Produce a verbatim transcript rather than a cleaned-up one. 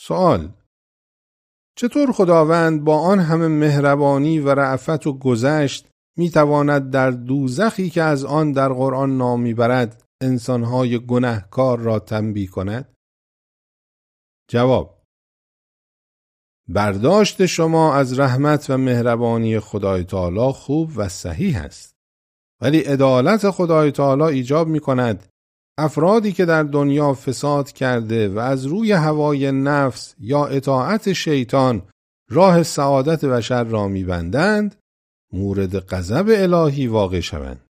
سوال: چطور خداوند با آن همه مهربانی و رأفت و گذشت میتواند در دوزخی که از آن در قرآن نام میبرد انسانهای گناهکار را تنبیه کند؟ جواب: برداشت شما از رحمت و مهربانی خدای تعالی خوب و صحیح است، ولی عدالت خدای تعالی ایجاب میکند افرادی که در دنیا فساد کرده و از روی هوای نفس یا اطاعت شیطان راه سعادت بشر را میبندند، مورد غضب الهی واقع شوند.